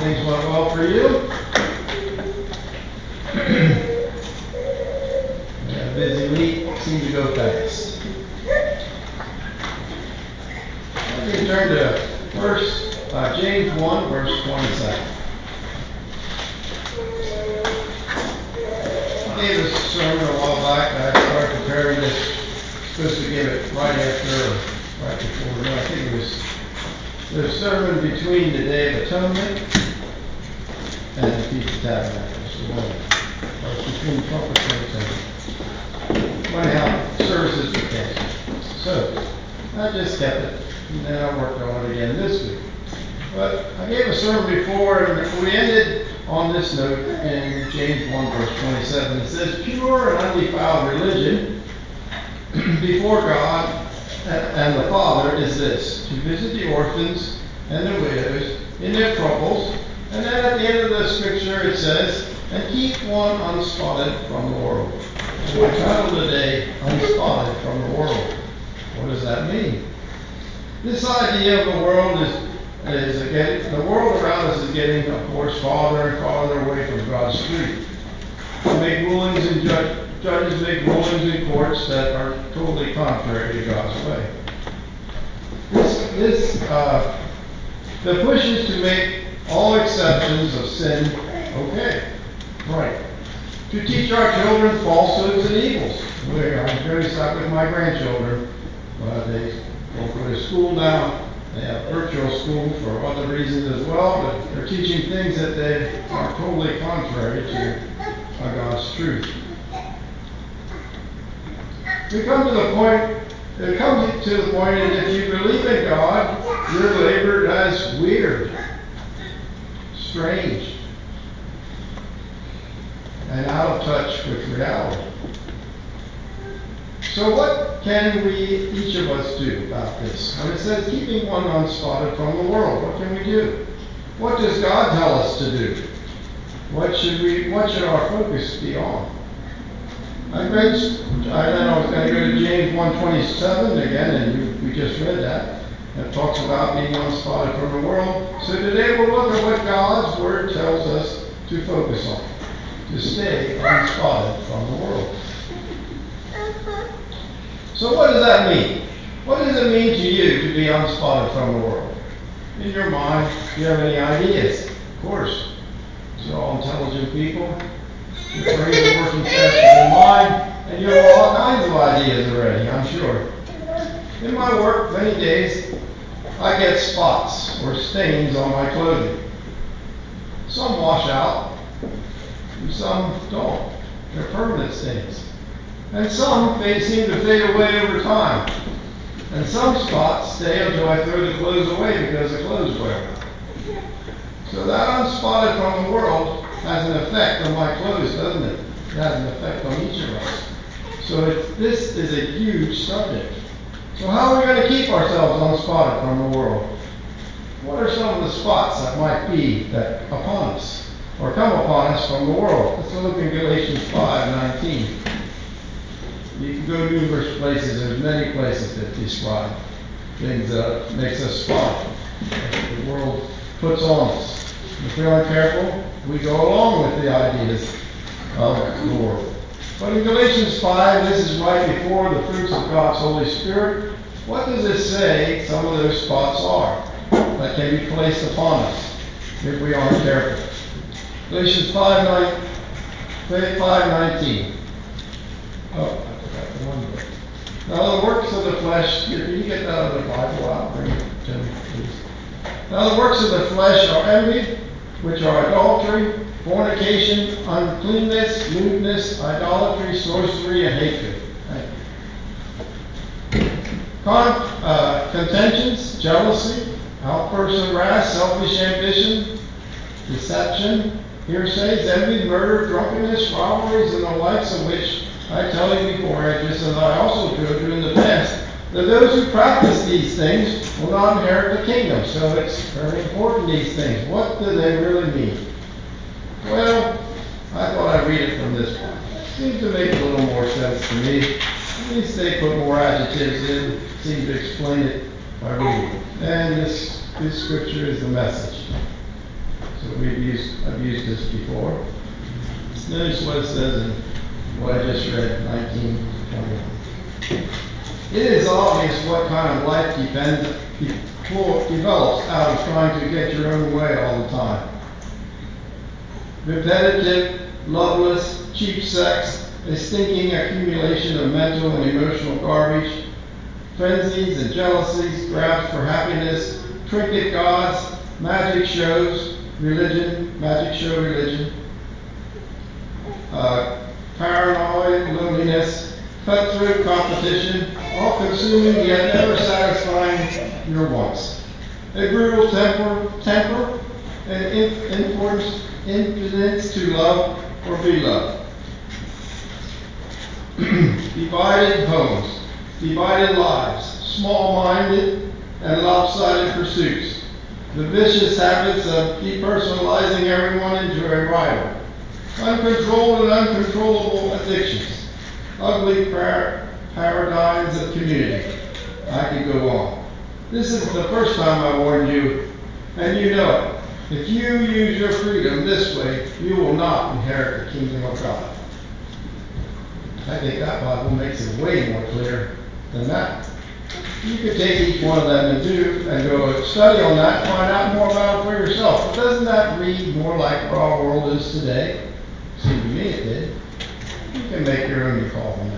things went well for you. Yeah, a busy week. Seemed to go fast. Let me turn to James 1, verse 27. I gave a sermon a while back. I started preparing this. Supposed to give it right after, or right before. No, I think it was the sermon between the Day of Atonement and the Feast of Tabernacles. Or between trumpets and atonement. Funny how services were canceled. So I just kept it, and then I worked on it again this week. But I gave a sermon before, and we ended on this note in James 1, verse 27. It says, "Pure and undefiled religion before God and the Father is this, to visit the orphans and the widows in their troubles." And then at the end of the scripture it says, "and keep one unspotted from the world." And my title today, "Unspotted from the World." What does that mean? This idea of the world is again, the world around us is getting, of course, farther and farther away from God's truth. We make rulings and judges make rulings in courts that are totally contrary to God's way. The push is to make all exceptions of sin okay, right. To teach our children falsehoods and evils. I'm very sad with my grandchildren. They won't go to school now. They have virtual school for other reasons as well, but they're teaching things that they are totally contrary to God's truth. It comes to the point that if you believe in God, you're labored as weird, strange, and out of touch with reality. So what can each of us do about this? When it says keeping one unspotted from the world, what can we do? What does God tell us to do? What should our focus be on? I was going to go to James 1:27 again, and we just read that. It talks about being unspotted from the world. So today we'll look at what God's Word tells us to focus on, to stay unspotted from the world. So what does that mean? What does it mean to you to be unspotted from the world? In your mind, do you have any ideas? Of course. You're all intelligent people. Your brains are working faster than mine, and you have all kinds of ideas already, I'm sure. In my work, many days, I get spots or stains on my clothing. Some wash out, and some don't. They're permanent stains. And some seem to fade away over time. And some spots stay until I throw the clothes away because the clothes wear out. So that unspotted from the world has an effect on my clothes, doesn't it? It has an effect on each of us. So this is a huge subject. So how are we going to keep ourselves unspotted from the world? What are some of the spots that might be upon us or come upon us from the world? Let's look in Galatians 5:19. You can go numerous places. There's many places that describe things that makes us spotted. The world puts on us. If we aren't careful, we go along with the ideas of the world. But in Galatians 5, this is right before the fruits of God's Holy Spirit. What does it say some of those spots are that can be placed upon us if we aren't careful? Galatians 5:19. Oh, I forgot the one book. Now the works of the flesh, if you get that out of the Bible out, bring it to me, please. Now the works of the flesh are envy, which are adultery, fornication, uncleanness, lewdness, idolatry, sorcery, and hatred. Contentions, jealousy, outbursts of wrath, selfish ambition, deception, heresies, envy, murder, drunkenness, rivalries, and the likes of which I tell you beforehand, just as I also told you in the past, that those who practice these things will not inherit the kingdom. So it's very important, these things. What do they really mean? Well, I thought I'd read it from this one. Seems to make a little more sense to me. At least they put more adjectives in, seem to explain it by reading it. And this scripture is the Message. So I've used this before. Notice what it says in what I just read, 1921. It is obvious what kind of life develops out of trying to get your own way all the time. Repetitive, loveless, cheap sex, a stinking accumulation of mental and emotional garbage, frenzies and jealousies, grabs for happiness, trinket gods, magic shows, religion, paranoid, loneliness, cutthroat competition, all consuming yet never satisfying your wants. A brutal temper, and impotence to love or be loved. Divided homes, divided lives, small-minded and lopsided pursuits. The vicious habits of depersonalizing everyone into a rival. Uncontrolled and uncontrollable addictions. Ugly paradigms of community. I could go on. This is the first time I warned you, and you know it. If you use your freedom this way, you will not inherit the kingdom of God. I think that Bible makes it way more clear than that. You could take each one of them and go study on that and find out more about it for yourself. But doesn't that read more like what our world is today? Seemed to me it did. You can make your own call from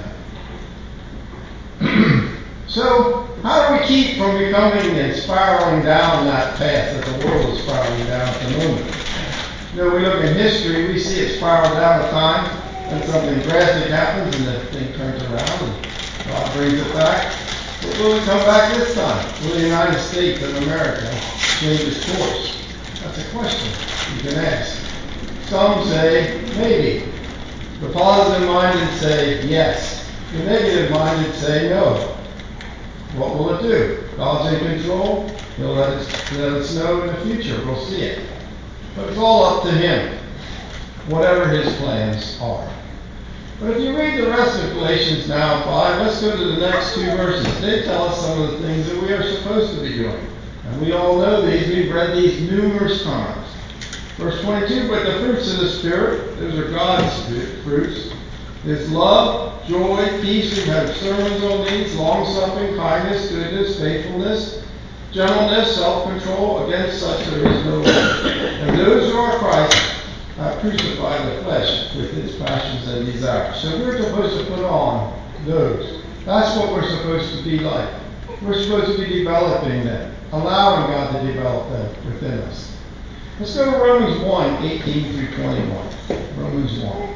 that. So, how do we keep from becoming and spiraling down that path that the world is spiraling down at the moment? You know, we look in history, we see it spiral down at times, and something drastic happens and the thing turns around and God brings it back. But will it come back this time? Will the United States of America change its course? That's a question you can ask. Some say maybe. The positive-minded say yes. The negative-minded say no. What will it do? God's in control. He'll let us know in the future. We'll see it. But it's all up to Him, whatever His plans are. But if you read the rest of Galatians now 5, let's go to the next two verses. They tell us some of the things that we are supposed to be doing. And we all know these. We've read these numerous times. Verse 22, but the fruits of the Spirit, those are God's fruits, is love, joy, peace. We've had sermons on these, long-suffering, kindness, goodness, faithfulness, gentleness, self-control. Against such there is no law. And those who are Christ have crucified the flesh with its passions and desires. So we're supposed to put on those. That's what we're supposed to be like. We're supposed to be developing them, allowing God to develop them within us. Let's go to Romans 1, 18 through 21. Romans 1.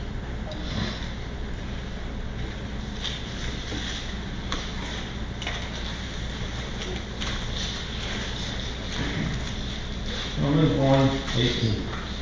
Romans 1, 18.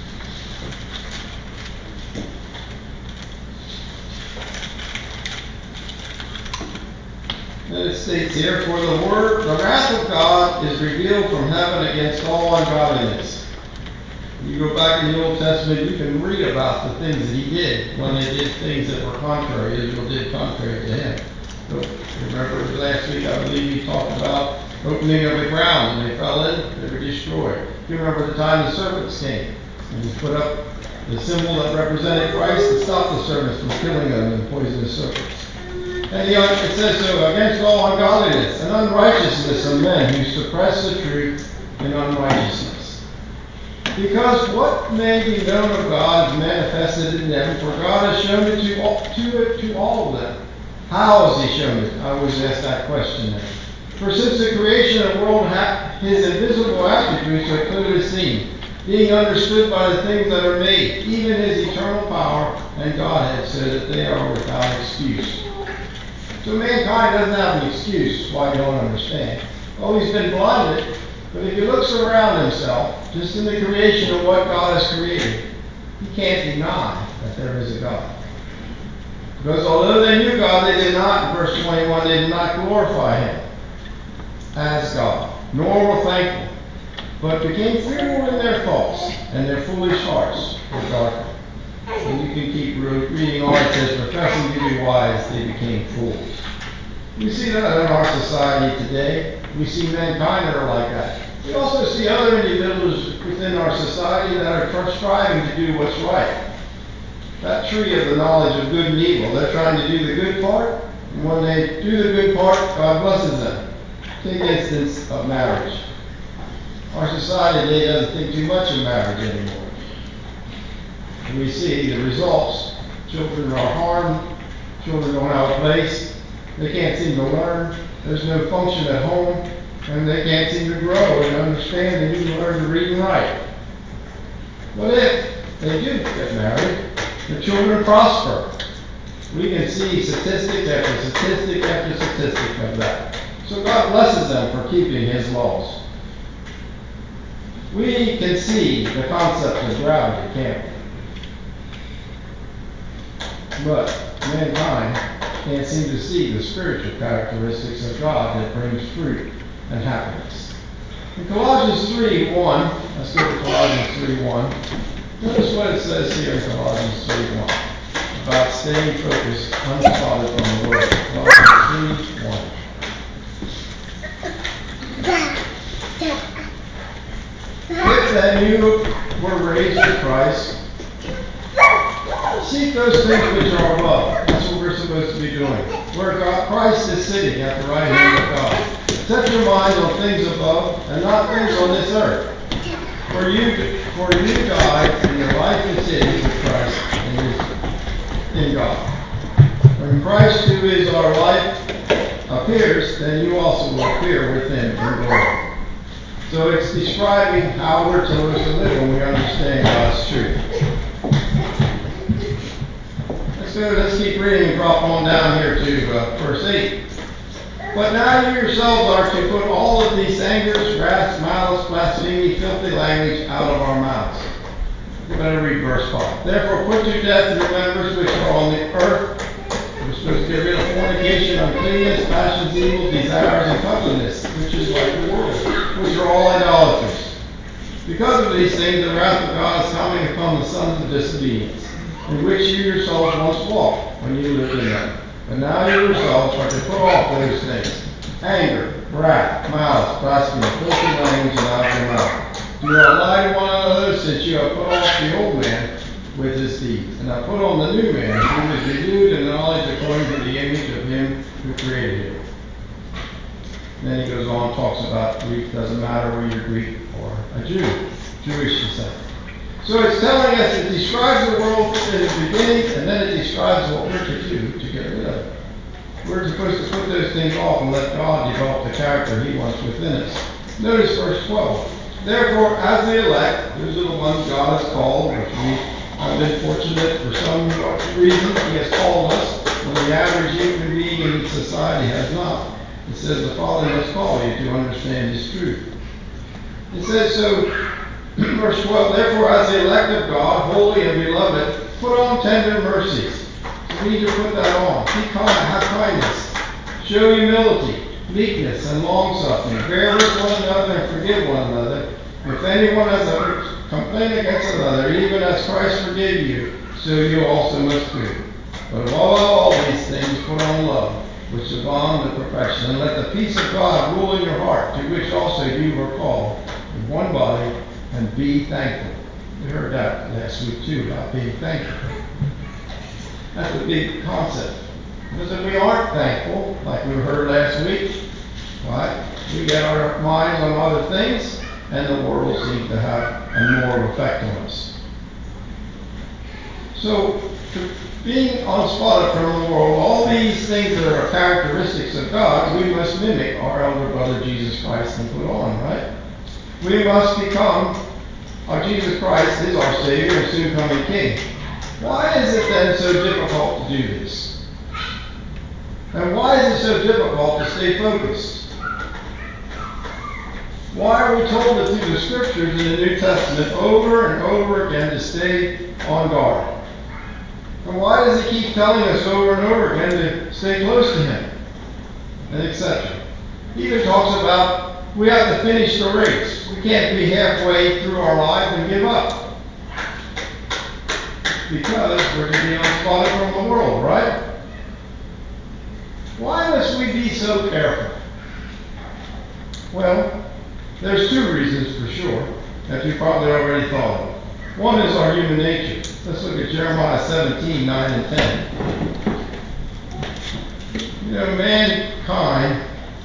And it states here, for the wrath of God is revealed from heaven against all ungodliness. You go back in the Old Testament, you can read about the things that He did when they did things that were contrary. Israel did contrary to Him. But remember last week, I believe He talked about opening of the ground. When they fell in, they were destroyed. You remember the time the serpents came and He put up the symbol that represented Christ to stop the serpents from killing them and poisonous serpents. And it says so, against all ungodliness and unrighteousness of men who suppress the truth in unrighteousness. Because what may be known of God is manifested in them, for God has shown it to all of them. How has He shown it? I always ask that question then. For since the creation of the world, His invisible attributes are clearly seen, being understood by the things that are made, even His eternal power and Godhead, so that they are without excuse. So mankind doesn't have an excuse why you don't understand. Oh, he's been blinded. But if he looks around himself, just in the creation of what God has created, he can't deny that there is a God. Because although they knew God, they did not, in verse 21, they did not glorify Him as God, nor were thankful, but became fearful in their thoughts, and their foolish hearts were darkened. And you can keep reading on. It says, professing to be wise, they became fools. We see that in our society today. We see mankind that are like that. We also see other individuals within our society that are striving to do what's right. That tree of the knowledge of good and evil, they're trying to do the good part, and when they do the good part, God blesses them. Take instance of marriage. Our society today doesn't think too much of marriage anymore. And we see the results. Children are harmed, children don't have a place, they can't seem to learn, there's no function at home, and they can't seem to grow and understand and even learn to read and write. But if they do get married, the children prosper. We can see statistic after statistic after statistic of that. So God blesses them for keeping His laws. We can see the concept of gravity, can't we? But mankind can't seem to see the spiritual characteristics of God that brings fruit and happiness. In Colossians 3:1, let's go to Colossians 3:1. Notice what it says here in Colossians 3:1 about staying focused, unspotted from the world. Colossians 3:1. If then you were raised with Christ, seek those things which are above. That's what we're supposed to be doing. Where Christ is sitting at the right hand of God. Set your mind on things above and not things on this earth. For you died, and your life is hidden with Christ in God. When Christ, who is our life, appears, then you also will appear with Him in glory. So it's describing how we're supposed to live when we understand God's truth. Let's keep reading and drop on down here to verse 8. But now you yourselves are to put all of these angers, wrath, malice, blasphemy, filthy language out of our mouths. You better read verse 5. Therefore put to death your members which are on the earth. We're supposed to get rid of fornication, uncleanness, passions, evil, desires, and covetousness, which is like the world, which are all idolatries. Because of these things, the wrath of God is coming upon the sons of disobedience, in which you yourselves once walked when you lived in them. But now you yourselves are to put off those things: anger, wrath, malice, blasphemy, filthy language, and out of your mouth. Do not lie to one another, since you have put off the old man with his deeds, and have put on the new man, who is renewed in knowledge according to the image of Him who created him. Then he goes on and talks about Greek. Doesn't matter whether you're Greek or a Jew, Jewish descent. So it's telling us, it describes the world in its beginning, and then it describes what we're to do to get rid of it. We're supposed to put those things off and let God develop the character He wants within us. Notice verse 12. Therefore, as the elect, those are the ones God has called, which we have been fortunate for some reason He has called us, when the average human being in society has not. It says the Father must call you to understand His truth. It says so. Verse 12, therefore as the elect of God, holy and beloved, put on tender mercies. So we need to put that on. Be kind, have kindness. Show humility, meekness, and long-suffering. Bear with one another and forgive one another. If anyone has a complaint against another, even as Christ forgave you, so you also must do. But above all these things, put on love, which is the bond of perfection. And let the peace of God rule in your heart, to which also you were called, in one body, and be thankful. We heard that last week too, about being thankful. That's a big concept. Because if we aren't thankful, like we heard last week, right, we get our minds on other things, and the world seems to have a more effect on us. So, being unspotted from the world, all these things that are characteristics of God, we must mimic our elder brother Jesus Christ and put on, right? We must become, Jesus Christ is our Savior and soon coming King. Why is it then so difficult to do this? And why is it so difficult to stay focused? Why are we told that through the Scriptures in the New Testament over and over again to stay on guard? And why does He keep telling us over and over again to stay close to Him? And etc. He even talks about we have to finish the race. We can't be halfway through our life and give up. Because we're to be unspotted from the world, right? Why must we be so careful? Well, there's two reasons for sure that you probably already thought of. One is our human nature. Let's look at Jeremiah 17, 9 and 10. You know, mankind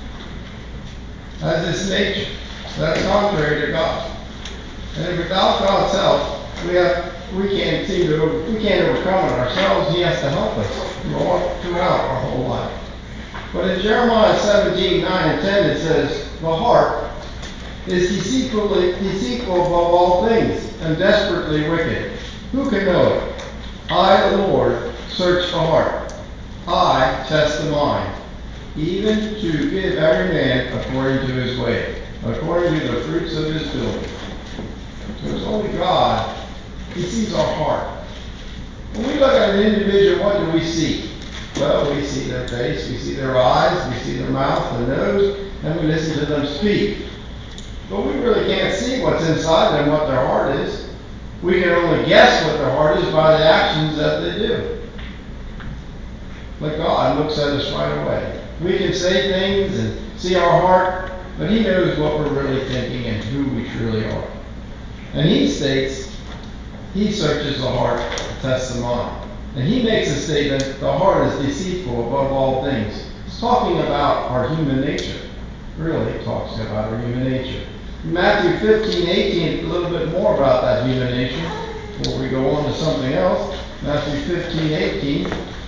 has this nature that's contrary to God. And without God's help, we can't overcome it ourselves. He has to help us throughout our whole life. But in Jeremiah 17, 9 and 10, it says, the heart is deceitful above all things and desperately wicked. Who can know it? I, the Lord, search the heart. I test the mind, even to give every man according to his way, according to the fruits of his doing. So it's only God. He sees our heart. When we look at an individual, what do we see? Well, we see their face, we see their eyes, we see their mouth, their nose, and we listen to them speak. But we really can't see what's inside them, what their heart is. We can only guess what their heart is by the actions that they do. But God looks at us right away. We can say things and see our heart, but He knows what we're really thinking and who we truly are. And He states, He searches the heart, tests the mind. And He makes a statement, the heart is deceitful above all things. It's talking about our human nature. Really talks about our human nature. In Matthew 15, 18, a little bit more about that human nature before we go on to something else. Matthew 15, 18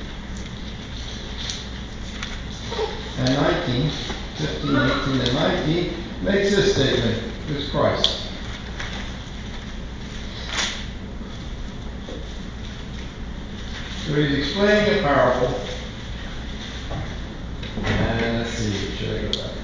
and 19. 15, 18, and 19 makes this statement. It's Christ. So He's explaining a parable. And let's see, should I go back?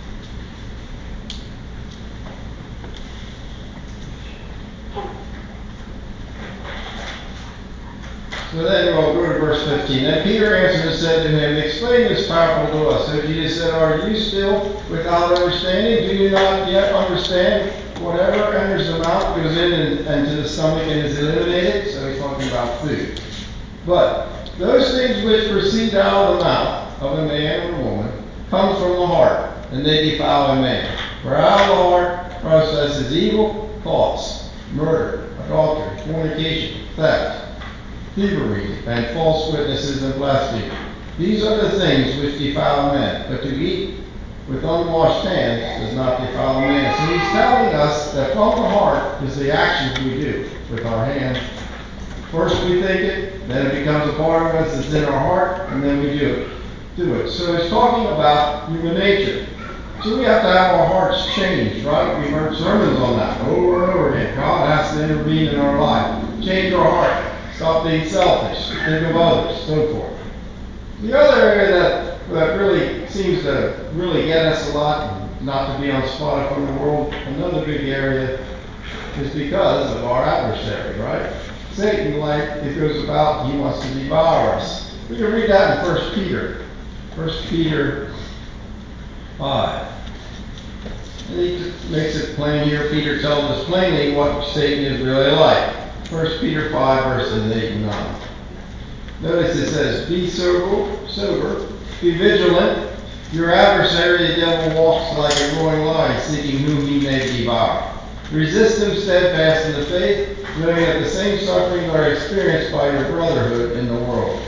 So then we'll go to verse 15. Then Peter answered and said to him, explain this parable to us. So Jesus said, are you still without understanding? Do you not yet understand? Whatever enters the mouth goes in and to the stomach and is eliminated. So He's talking about food. But those things which proceed out of the mouth of a man or a woman come from the heart, and they defile a man. For out of the heart processes evil thoughts, murder, adultery, fornication, theft, thievery, and false witnesses and blasphemy. These are the things which defile a man, but to eat with unwashed hands does not defile a man. So He's telling us that from the heart is the actions we do with our hands. First we think it, then it becomes a part of us, it's in our heart, and then we do it. So He's talking about human nature. So we have to have our hearts changed, right? We've heard sermons on that over and over again. God has to intervene in our life. Change our heart. Stop being selfish. Think of others, so forth. The other area that really seems to really get us a lot, not to be unspotted from the world, another big area is because of our adversary, right? Satan, like it goes about, he wants to devour us. We can read that in 1 Peter. 1 Peter 5. And he makes it plain here. Peter tells us plainly what Satan is really like. 1 Peter 5, verses 8 and 9. Notice it says, be sober, be vigilant. Your adversary, the devil, walks like a roaring lion, seeking whom he may devour. Resist him steadfast in the faith, knowing that the same sufferings are experienced by your brotherhood in the world.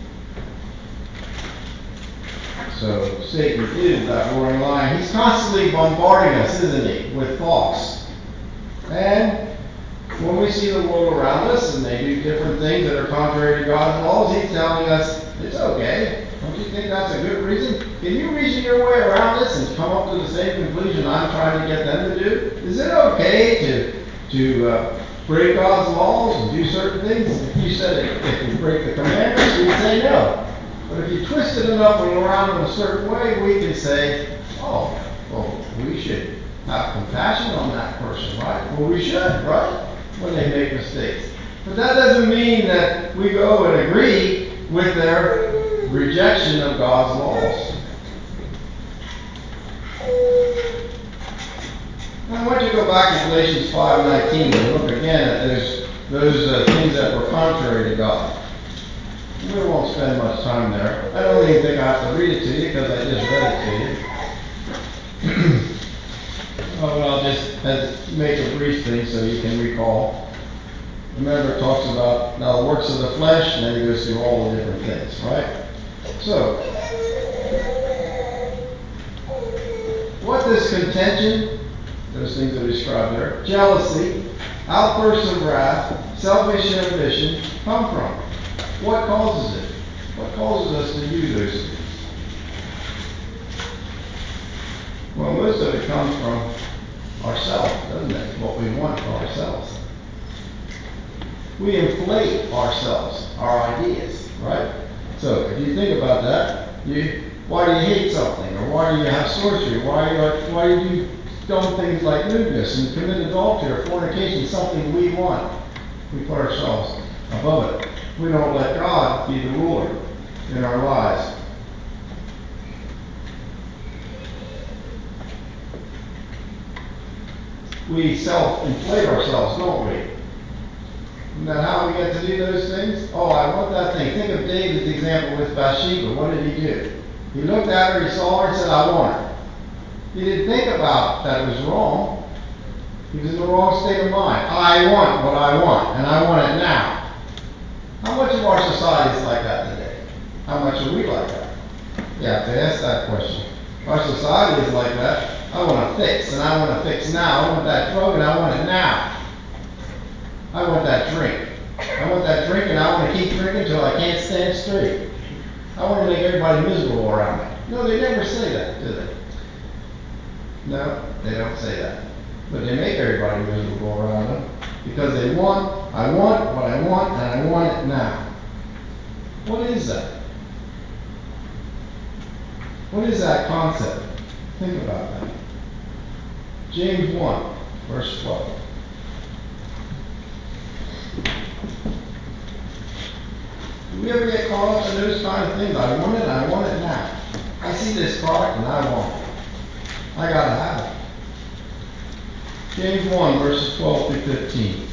So Satan is that roaring lion. He's constantly bombarding us, isn't he, with thoughts. And when we see the world around us and they do different things that are contrary to God's laws, He's telling us, it's okay. Don't you think that's a good reason? Can you reason your way around this and come up to the same conclusion I'm trying to get them to do? Is it okay to break God's laws and do certain things? If you said if you break the commandments, we'd say no. But if you twist it enough and around in a certain way, we can say, oh, well, we should have compassion on that person, right? Well, we should, right? When they make mistakes. But that doesn't mean that we go and agree with their rejection of God's laws. Now I want you to go back to Galatians 5:19 and look again at those things that were contrary to God. We won't spend much time there. I don't even think I have to read it to you because I just read it to you. Oh, well, I'll just make a brief thing so you can recall. Remember, it talks about now the works of the flesh, and then he goes through all the different things, right? So, what does contention, those things are described there, jealousy, outbursts of wrath, selfish ambition come from? What causes it? What causes us to do those things? Well, most of it comes from ourselves, doesn't it? What we want for ourselves. We inflate ourselves, our ideas, right? So if you think about that, why do you hate something? Or why do you have sorcery? Why do you do dumb things like lewdness and commit adultery or fornication, something we want? We put ourselves above it. We don't let God be the ruler in our lives. We self-inflate ourselves, don't we? Isn't that how we get to do those things? Oh, I want that thing. Think of David's example with Bathsheba. What did he do? He looked at her, he saw her, and said, I want her. He didn't think about that it was wrong. He was in the wrong state of mind. I want what I want, and I want it now. How much of our society is like that today? How much are we like that? You have to ask that question. Our society is like that. I want to fix, and I want to fix now. I want that drug, and I want it now. I want that drink. I want that drink, and I want to keep drinking until I can't stand straight. I want to make everybody miserable around me. No, they never say that, do they? No, they don't say that. But they make everybody miserable around them because I want what I want, and I want it now. What is that? What is that concept? Think about that. James 1, verse 12. Do we ever get caught up in those kind of things? I want it now. I see this product and I want it. I gotta have it. James 1, verses 12 through 15.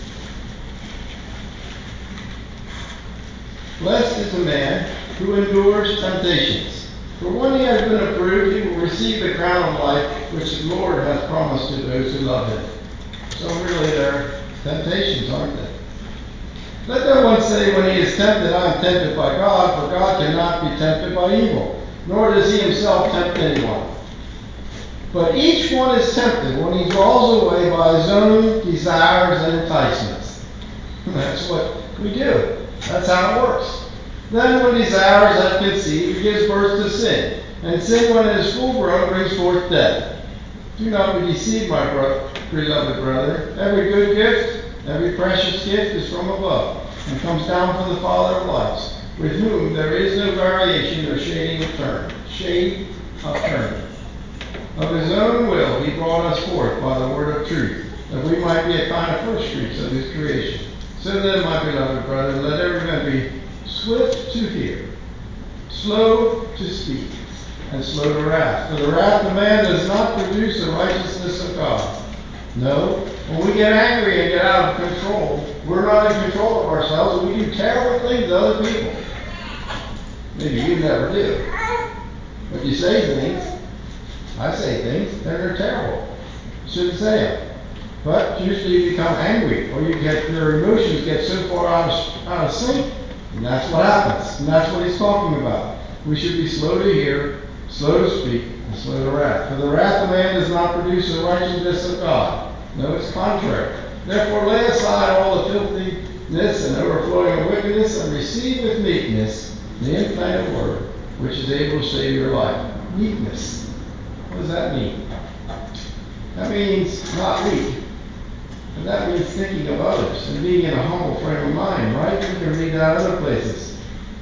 Blessed is the man who endures temptations. For when he has been approved, he will receive the crown of life which the Lord has promised to those who love him. So really they're temptations, aren't they? Let no one say when he is tempted, I am tempted by God, for God cannot be tempted by evil, nor does he himself tempt anyone. But each one is tempted when he draws away by his own desires and enticements. That's what we do. That's how it works. Then when desires have conceived, it gives birth to sin. And sin, when it is full grown, brings forth death. Do not be deceived, my beloved brother. Every good gift, every precious gift is from above, and comes down from the Father of lights, with whom there is no variation or shade of turning. Of his own will he brought us forth by the word of truth, that we might be a kind of first fruits of his creation. So then, my beloved brother, let every man be swift to hear, slow to speak, and slow to wrath. For the wrath of man does not produce the righteousness of God. No, when we get angry and get out of control, we're not in control of ourselves, and we do terrible things to other people. Maybe you never do. But you say things, I say things, and they're terrible. You shouldn't say them. But usually you become angry, or your emotions get so far out of sync, and that's what happens. And that's what he's talking about. We should be slow to hear, slow to speak, and slow to wrath. For the wrath of man does not produce the righteousness of God. No, it's contrary. Therefore lay aside all the filthiness and overflowing of wickedness, and receive with meekness the implanted word, which is able to save your life. Meekness. What does that mean? That means not weak. And that means thinking of others and being in a humble frame of mind, right? We can read that other places.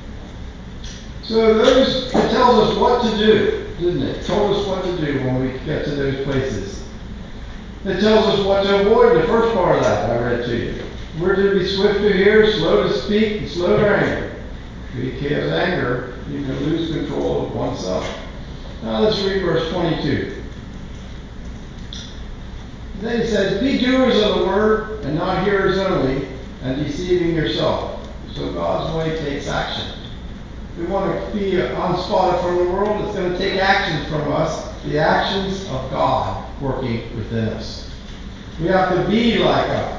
So it tells us what to do, doesn't it? It told us what to do when we get to those places. It tells us what to avoid, the first part of that I read to you. We're to be swift to hear, slow to speak, and slow to anger. Because anger, you can lose control of oneself. Now let's read verse 22. Then he says, be doers of the word and not hearers only, and deceiving yourself. So God's way takes action. We want to be unspotted from the world. It's going to take actions from us, the actions of God working within us. We have to be like God.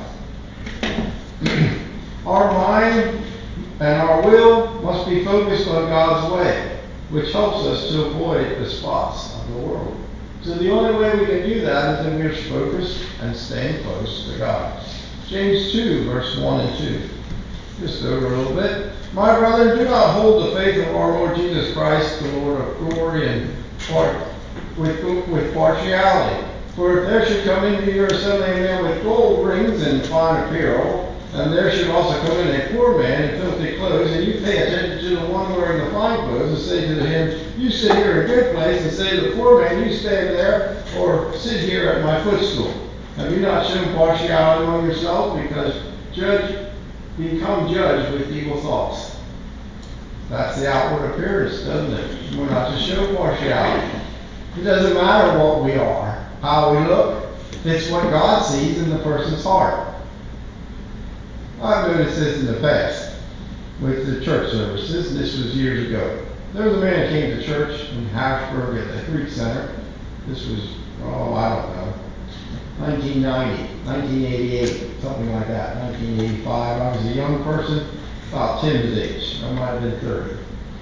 Our mind and our will must be focused on God's way, which helps us to avoid the spots of the world. So the only way we can do that is if we're focused and staying close to God. James 2, verse 1 and 2. Just over a little bit. My brethren, do not hold the faith of our Lord Jesus Christ, the Lord of glory, and with partiality. For if there should come into your assembly a man with gold rings and fine apparel, and there should also come in a poor man in filthy clothes, and you pay attention to the one wearing the fine clothes, and say to him, you sit here in a good place, and say to the poor man, you stand there, or sit here at my footstool. Have you not shown partiality among yourselves? Because become judged with evil thoughts. That's the outward appearance, doesn't it? We're not to show partiality. It doesn't matter what we are, how we look. It's what God sees in the person's heart. I've noticed this in the past with the church services. This was years ago. There was a man who came to church in Harrisburg at the Greek Center. This was, I don't know, 1990, 1988, something like that, 1985. I was a young person, about Tim's age. I might have been 30.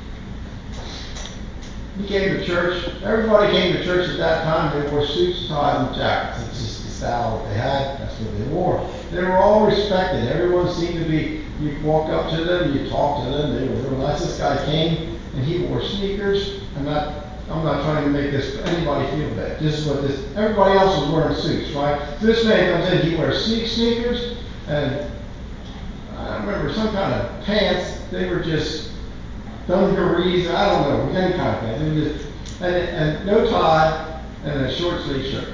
He came to church. Everybody came to church at that time. They wore suits, ties, and jackets. It's just the style that they had. That's what they wore. They were all respected. Everyone seemed to be, you walked up to them, you talked to them. They were real nice. This guy came, and he wore sneakers. I'm not trying to make anybody feel bad. This is what everybody else was wearing suits, right? So this man comes in, he wears sneakers, and I remember some kind of pants. They were just dungarees, I don't know, any kind of pants. They were just, and no tie, and a short sleeve shirt.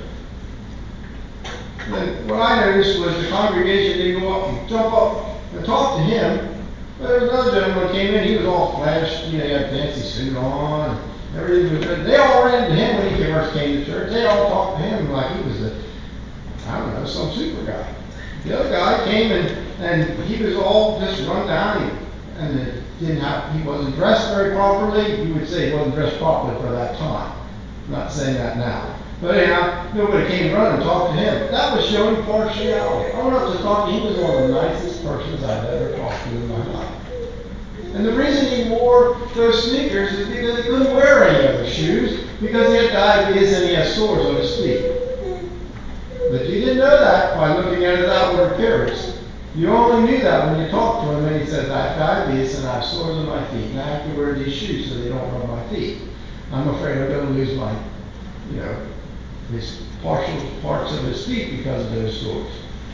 Then what I noticed was the congregation didn't go up and jump up and talk to him. But there was another gentleman who came in, he was all flashed, he had a fancy suit on, and everything was good. They all ran to him when he first came to church. They all talked to him like he was some super guy. The other guy came and he was all just run down, and he wasn't dressed very properly. You would say he wasn't dressed properly for that time. I'm not saying that now. But anyhow, nobody came running and talked to him. That was showing partiality. I went up to talk to him. He was one of the nicest persons I've ever talked to in my life. And the reason he wore those sneakers is because he couldn't wear any other shoes, because he had diabetes and he had sores on his feet. But you didn't know that by looking at his outward appearance. You only knew that when you talked to him and he says, I have diabetes and I have sores on my feet, and I have to wear these shoes so they don't rub my feet. I'm afraid I'm going to lose my, his partial parts of his feet because of those sores.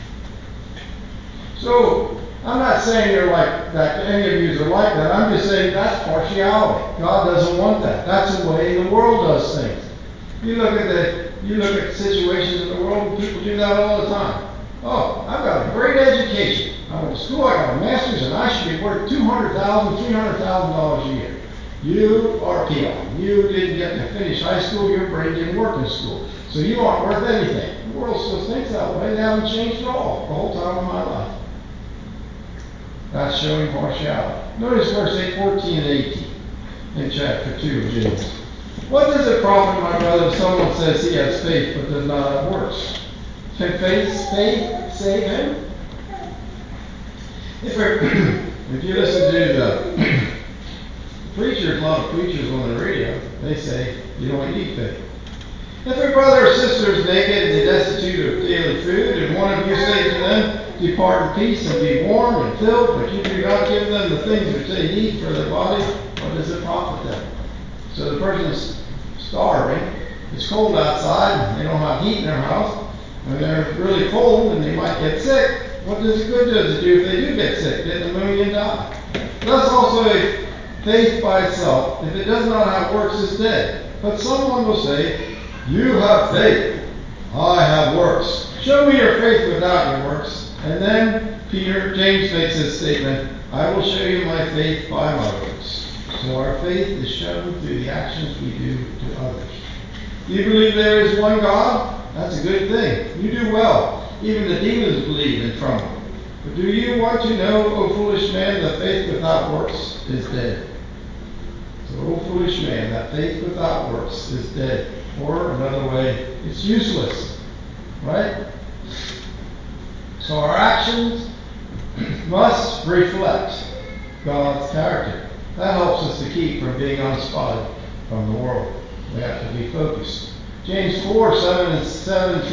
So, I'm not saying you're like that, any of you are like that. I'm just saying that's partiality. God doesn't want that. That's the way the world does things. You look at situations in the world, and people do that all the time. Oh, I've got a great education. I went to school, I got a master's, and I should be worth $200,000, $300,000 a year. You are a peon. You didn't get to finish high school, your brain didn't work in school. So you aren't worth anything. The world still thinks that way. They haven't changed at all the whole time of my life. That's showing partiality. Notice verse 14 and 18 in chapter 2 of James. What does it profit, my brother, if someone says he has faith but does not have works? Can faith save him? If you listen to the preachers, a lot of preachers on the radio, they say you don't need faith. If a brother or sister is naked and destitute of daily food, and one of you say to them, depart in peace and be warm and filled, but you do not give them the things which they need for their body, what does it profit them? So the person's starving, it's cold outside, and they don't have heat in their house, and they're really cold and they might get sick. What does it do if they do get sick? Get pneumonia and die. Thus also a faith by itself, if it does not have works, is dead. But someone will say, you have faith, I have works. Show me your faith without your works. And then James makes this statement, I will show you my faith by my works. So our faith is shown through the actions we do to others. Do you believe there is one God? That's a good thing. You do well. Even the demons believe and tremble. But do you want to know, O foolish man, that faith without works is dead? So, O foolish man, that faith without works is dead. Or, another way, it's useless. Right? So our actions must reflect God's character. That helps us to keep from being unspotted from the world. We have to be focused. James 4, 7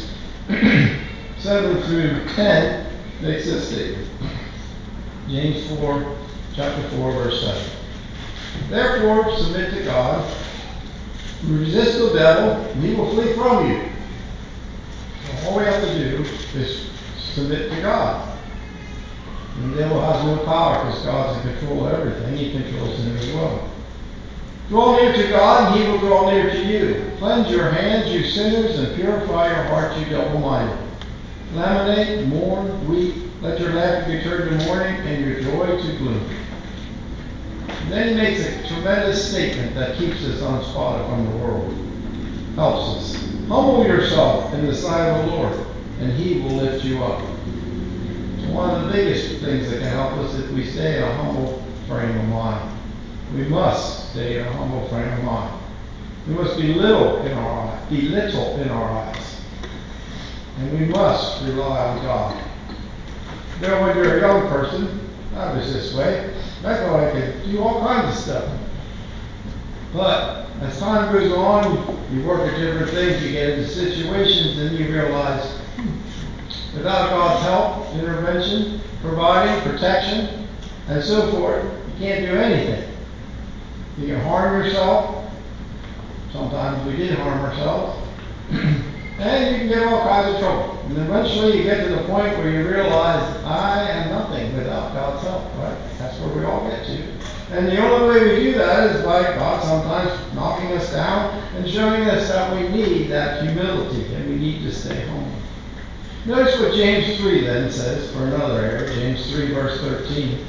through 10 makes this statement. James 4, chapter 4, verse 7. Therefore, submit to God. Resist the devil, and he will flee from you. So all we have to do is submit to God. And the devil has no power because God's in control of everything. He controls him as well. Draw near to God, and he will draw near to you. Cleanse your hands, you sinners, and purify your hearts, you double-minded. Lamentate, mourn, weep. Let your laughter be turned to mourning, and your joy to gloom. And then he makes a tremendous statement that keeps us unspotted from the world. Helps us. Humble yourself in the sight of the Lord, and he will lift you up. One of the biggest things that can help us is if we stay in a humble frame of mind. We must stay in a humble frame of mind. We must be little in our eyes. And we must rely on God. You know, when you're a young person, I was this way. I thought I could do all kinds of stuff. But as time goes on, you work at different things, you get into situations, and you realize, without God's help, intervention, providing, protection, and so forth, you can't do anything. You can harm yourself. Sometimes we did harm ourselves. And you can get all kinds of trouble. And eventually you get to the point where you realize, I am nothing without God's help, right? That's where we all get to. And the only way we do that is by God sometimes knocking us down and showing us that we need that humility and we need to stay humble. Notice what James 3 then says for another area. James 3 verse 13.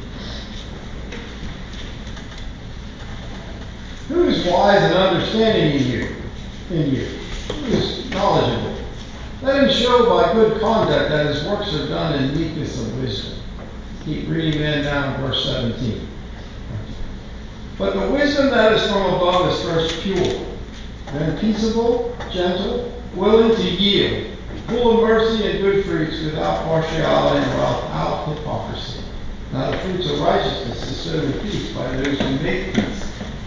Who is wise and understanding in you? Who is knowledgeable? Let him show by good conduct that his works are done in meekness of wisdom. Keep reading then down in verse 17. But the wisdom that is from above is first pure, then peaceable, gentle, willing to yield, full of mercy and good fruits, without partiality and without hypocrisy. Now the fruits of righteousness is sown in peace by those who make peace.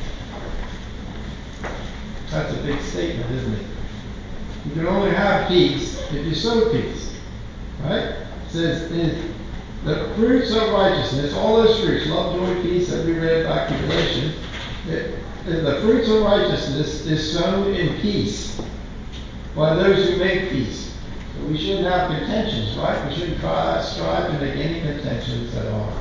That's a big statement, isn't it? You can only have peace if you sow peace. Right? It says the fruits of righteousness, all those fruits, love, joy, peace, that we read back in Galatians, the fruits of righteousness is sown in peace by those who make peace. So we shouldn't have contentions, right? We shouldn't strive to make any contentions at all.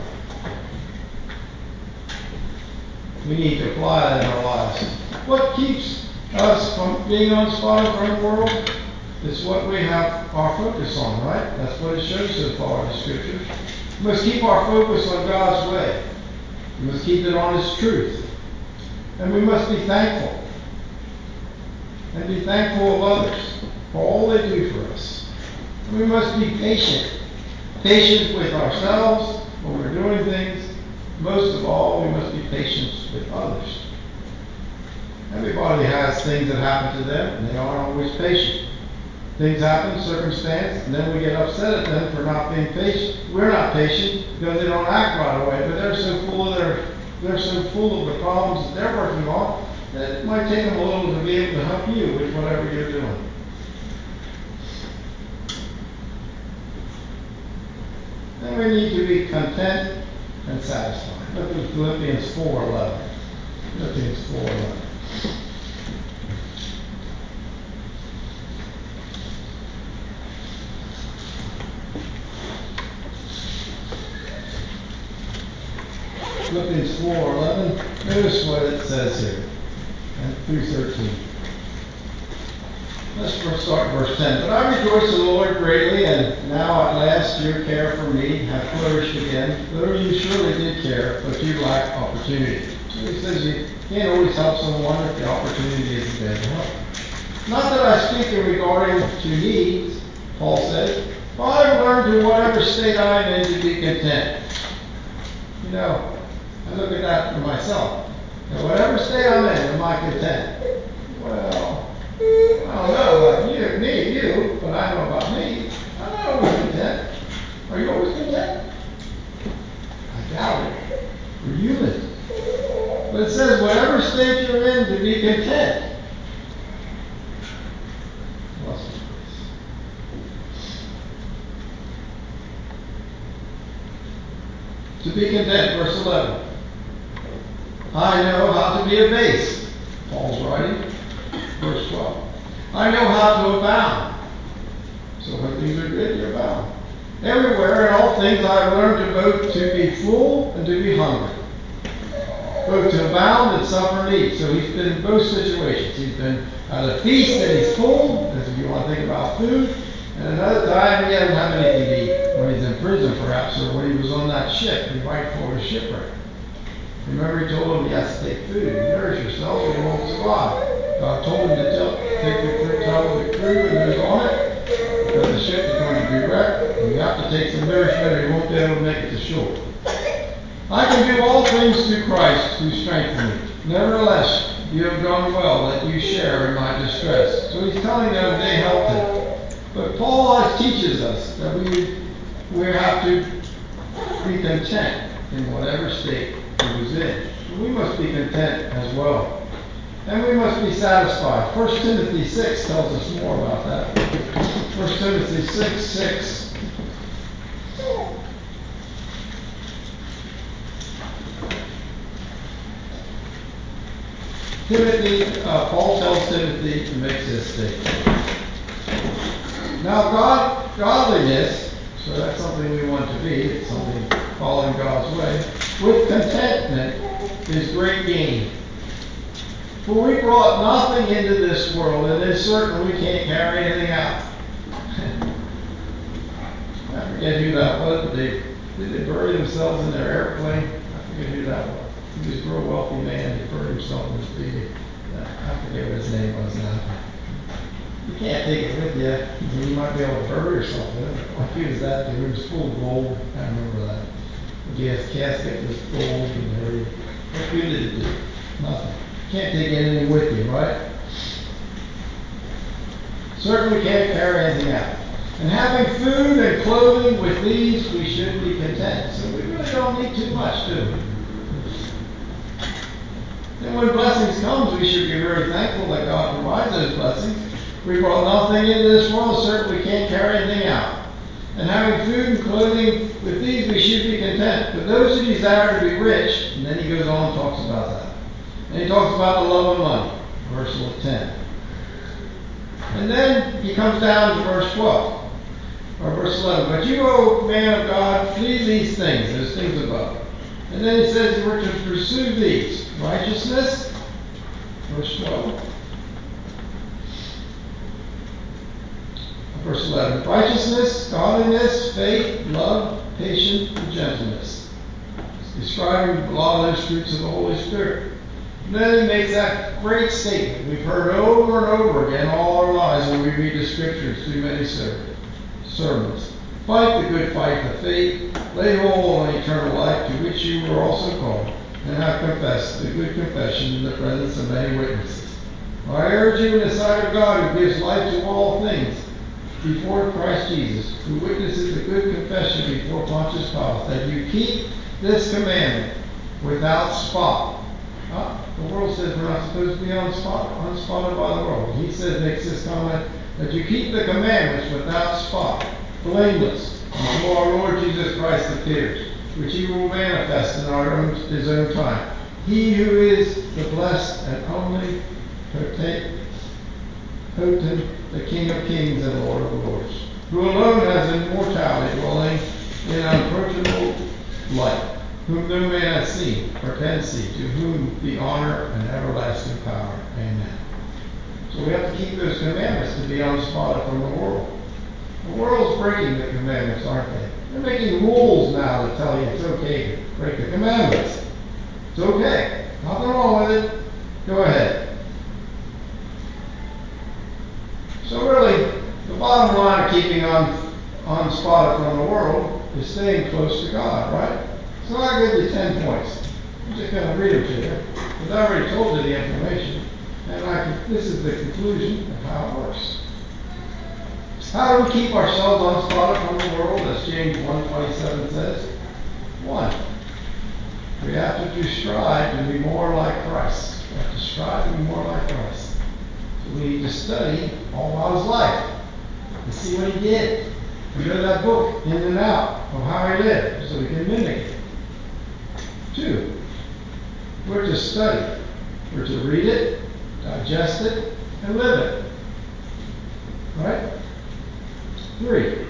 We need to apply that in our lives. What keeps us from being unspotted from the world is what we have our focus on, right? That's what it shows so far in the Scriptures. We must keep our focus on God's way. We must keep it on His truth. And we must be thankful. And be thankful of others for all they do for us. And we must be patient. Patient with ourselves when we're doing things. Most of all, we must be patient with others. Everybody has things that happen to them, and they aren't always patient. Things happen, circumstance, and then we get upset at them for not being patient. We're not patient because they don't act right away, but they're so full of the problems that they're working on that it might take them a little to be able to help you with whatever you're doing. Then we need to be content and satisfied. Look at Philippians 4:11. Philippians 4:11. Philippians 4:11. Notice what it says here. And through 13. Let's first start verse 10. But I rejoice in the Lord greatly, and now at last your care for me hath flourished again. Though you surely did care, but you lack opportunity. So he says you can't always help someone if the opportunity isn't there to help. Not that I speak in regarding to needs, Paul says, but I've learned in whatever state I am in to be content. You know, I look at that for myself. And whatever state I'm in, am I content? Well, I don't know about you, but I know about me. I'm not always content. state you're in, to be content. To be content, verse 11. I know how to be abased, Paul's writing. Verse 12. I know how to abound. So when things are good, you abound. Everywhere in all things I have learned to both to be full and to be hungry. Both to abound and suffer need. So he's been in both situations. He's been at a feast and he's full, as if you want to think about food. And another time he doesn't have anything to eat. When he's in prison perhaps, or when he was on that ship, right before his shipwreck. Remember he told him he has to take food. Nourish yourself or you won't survive. God told him to tell the crew and those on it, because the ship is going to be wrecked, and you have to take some nourishment or you won't be able to make it to shore. I can do all things through Christ who strengthens me. Nevertheless, you have done well that you share in my distress. So he's telling them they helped him. But Paul teaches us that we have to be content in whatever state he was in. We must be content as well. And we must be satisfied. 1 Timothy 6 tells us more about that. 1 Timothy 6:6. Paul tells Timothy to make this statement. Now godliness, so that's something we want to be, it's something following God's way, with contentment is great gain. For we brought nothing into this world, and it's certain we can't carry anything out. I forget who that was, but did they bury themselves in their airplane? I forget who that was. He was a real wealthy man. He buried himself in his baby. I forget what his name was now. You can't take it with you. I mean, you might be able to bury or something. Like he was that dude. It was full of gold. I remember that. The casket was gold and everything. What good did it do? Nothing. Can't take anything with you, right? Certainly can't carry anything out. And having food and clothing, with these we should be content. So we really don't need too much, do we? And when blessings come, we should be very thankful that God provides those blessings. We brought nothing into this world, certainly we can't carry anything out. And having food and clothing, with these we should be content. But those who desire to be rich, and then he goes on and talks about that. And he talks about the love of money, verse 10. And then he comes down to verse 12, or verse 11. But you, O man of God, flee these things, those things above. And then he says we're to pursue these. Righteousness, verse 12. Verse 11. Righteousness, godliness, faith, love, patience, and gentleness. He's describing a lot of those fruits of the Holy Spirit. And then he makes that great statement we've heard over and over again all our lives when we read the scriptures through many sermons. Fight the good fight of faith, lay hold on eternal life to which you were also called, and have confessed the good confession in the presence of many witnesses. I urge you in the sight of God who gives life to all things, before Christ Jesus, who witnesses a good confession before Pontius Pilate, that you keep this commandment without spot. The world says we're not supposed to be unspotted by the world. He says, makes this comment, that you keep the commandments without spot, blameless, until our Lord Jesus Christ appears, which he will manifest in his own time. He who is the blessed and only potent, the King of kings and Lord of lords, who alone has immortality, dwelling in unapproachable light, whom no man has seen or can see, to whom be honor and everlasting power. Amen. So we have to keep those commandments to be unspotted from the world. The world's breaking the commandments, aren't they? They're making rules now that tell you it's okay to break the commandments. It's okay. Nothing wrong with it. Go ahead. So really, the bottom line of keeping unspotted from the world is staying close to God, right? So I'll give you 10 points. I'm just going to read them to you. Because I already told you the information. And this is the conclusion of how it works. How do we keep ourselves unspotted from the world, as James 1:27 says? 1. We have to strive to be more like Christ. We have to strive to be more like Christ. So we need to study all about his life and see what he did. We know that book in and out of how he lived so we can mimic it. 2, we're to study. We're to read it, digest it, and live it. Right? 3,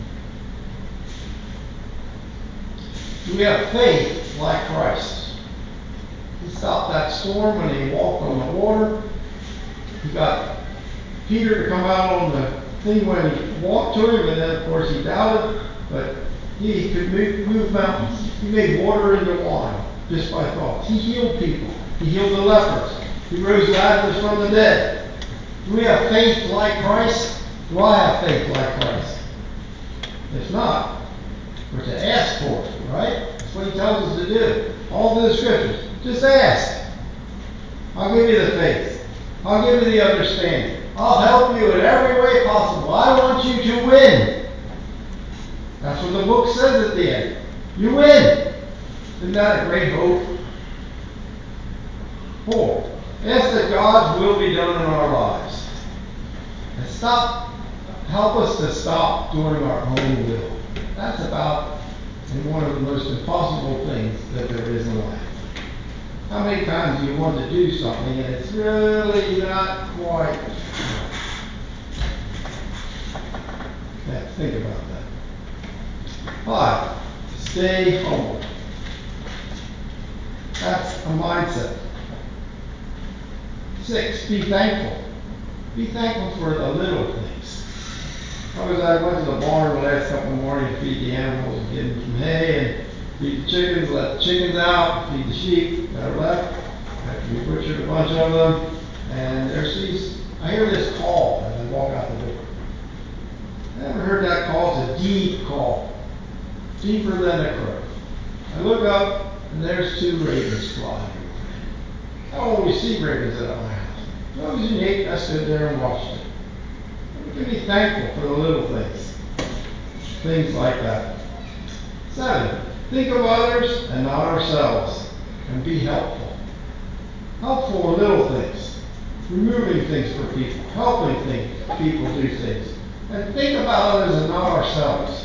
do we have faith like Christ? He stopped that storm when he walked on the water. He got Peter to come out on the thing when he walked to him, and then of course he doubted, but he could move mountains. He made water into wine just by thoughts. He healed people. He healed the lepers. He rose Lazarus from the dead. Do we have faith like Christ? Do I have faith like Christ? If not, we're to ask for it, right? That's what he tells us to do. All through the scriptures. Just ask. I'll give you the faith. I'll give you the understanding. I'll help you in every way possible. I want you to win. That's what the book says at the end. You win. Isn't that a great hope? 4, ask that God's will be done in our lives. And help us to stop doing our own will. That's about one of the most impossible things that there is in life. How many times do you want to do something and it's really not quite? Yeah, think about that. 5, stay humble. That's a mindset. 6, be thankful. Be thankful for the little things. I went to the barn the last couple of mornings to feed the animals and give them some hay and feed the chickens, let the chickens out, feed the sheep that are left. After we butchered a bunch of them, and I hear this call as I walk out the door. I never heard that call. It's a deep call, deeper than a crow. I look up, and there's 2 ravens flying. I don't always see ravens at my house. It was unique. I stood there and watched it. We can be thankful for the little things. Things like that. 7, think of others and not ourselves, and be helpful. Helpful in little things. Removing things for people. Helping people do things. And think about others and not ourselves.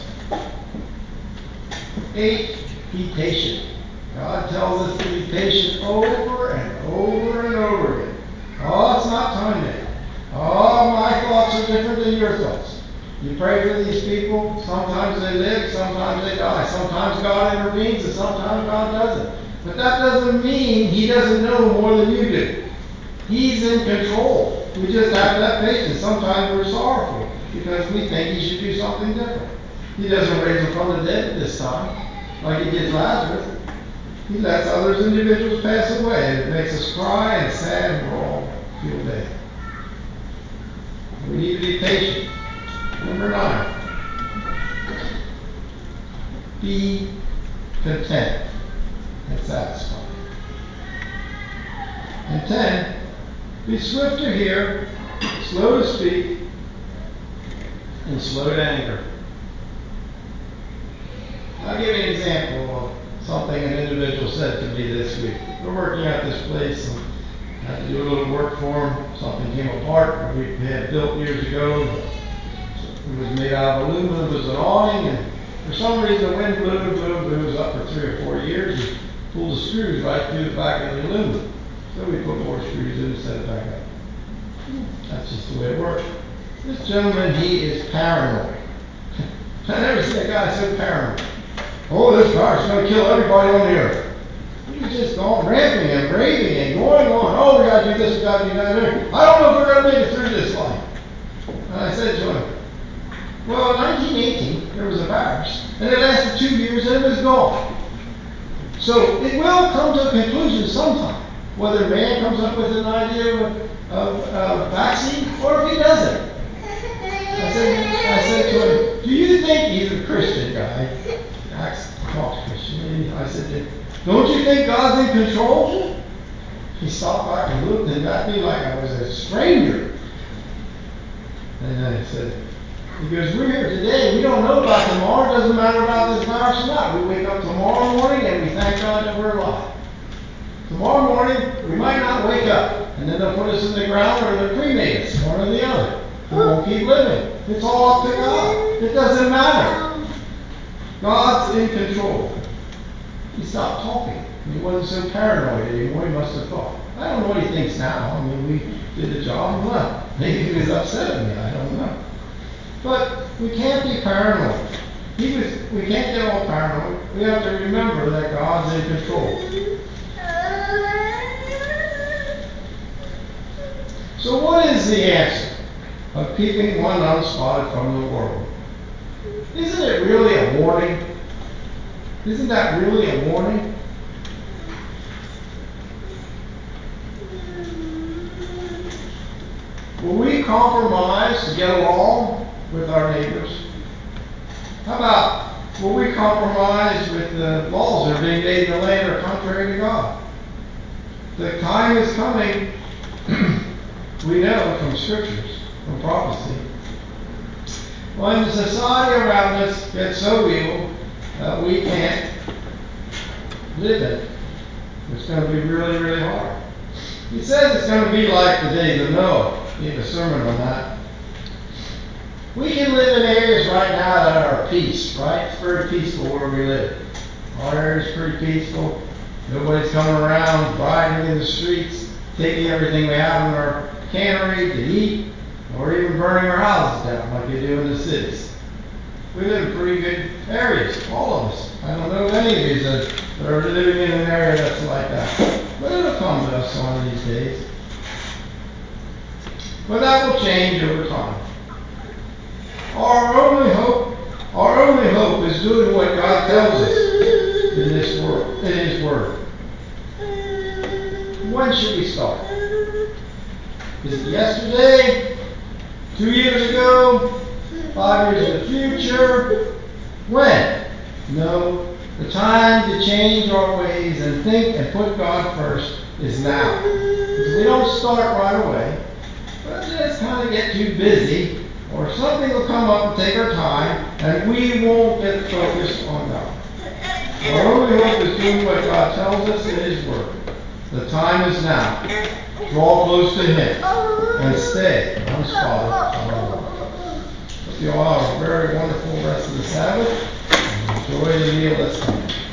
8, be patient. God tells us to be patient over and over and over again. Oh, it's not time yet. Oh, my thoughts are different than your thoughts. You pray for these people. Sometimes they live, sometimes they die. Sometimes God intervenes and sometimes God doesn't. But that doesn't mean he doesn't know more than you do. He's in control. We just have to have patience. Sometimes we're sorrowful because we think he should do something different. He doesn't raise him from the dead at this time, like he did Lazarus. He lets others individuals pass away. It makes us cry and sad and we all feel bad. We need to be patient. Number 9. Be content and satisfied. And 10. Be swift to hear, slow to speak, and slow to anger. I'll give you an example of something an individual said to me this week. We're working at this place and I had to do a little work for him. Something came apart that we had built years ago. It was made out of aluminum. It was an awning, and for some reason the wind blew. It was up for 3 or 4 years and pulled the screws right through the back of the aluminum. So we put more screws in and set it back up. That's just the way it works. This gentleman, he is paranoid. I never seen a guy so paranoid. Oh, this fire's going to kill everybody on the earth. He's just gone ramping and raving and going on. Oh, we got to do this, we got to do that. I don't know if we're going to make it through this life. And I said to him, well, in 1918, there was a virus, and it lasted 2 years and it was gone. So it will come to a conclusion sometime, whether man comes up with an idea of a vaccine or if he doesn't. I said to him, do you think, he's a Christian guy, talks Christian, and I said to him, don't you think God's in control? He stopped back and looked at me like I was a stranger. And then I said, he goes, we're here today. We don't know about tomorrow. It doesn't matter about this virus or not. We wake up tomorrow morning and we thank God that we're alive. Tomorrow morning, we might not wake up, and then they'll put us in the ground or they'll cremate us, one or the other. We won't keep living. It's all up to God. It doesn't matter. God's in control. He stopped talking. He wasn't so paranoid anymore. He must have thought. I don't know what he thinks now. I mean, we did the job and left. Maybe he was upset at me. I don't know. But we can't be paranoid. We can't get all paranoid. We have to remember that God's in control. So what is the answer of keeping one unspotted from the world? Isn't it really a warning? Isn't that really a warning? Will we compromise to get along with our neighbors? How about, will we compromise with the laws that are being made in the land that are contrary to God? The time is coming, we know from scriptures, from prophecy, when the society around us gets so evil that we can't live in it. It's going to be really, really hard. He says it's going to be like the days of Noah. He gave a sermon on that. We can live in areas right now that are at peace, right? It's very peaceful where we live. Our area is pretty peaceful. Nobody's coming around riding in the streets, taking everything we have in our cannery to eat, or even burning our houses down like they do in the cities. We live in pretty good areas, all of us. I don't know of any of you that are living in an area that's like that. But it'll come to us one of these days. But that will change over time. Our only hope is doing what God tells us in this world, in His Word. When should we start? Is it yesterday? 2 years ago? 5 years in the future? When? No. The time to change our ways and think and put God first is now. Because we don't start right away, but just kind of get too busy, or something will come up and take our time, and we won't get focused on God. Our only hope is doing what God tells us in His Word. The time is now. Draw close to Him and stay unspotted from the world. Hope you all have a very wonderful rest of the Sabbath. Enjoy the meal that's coming.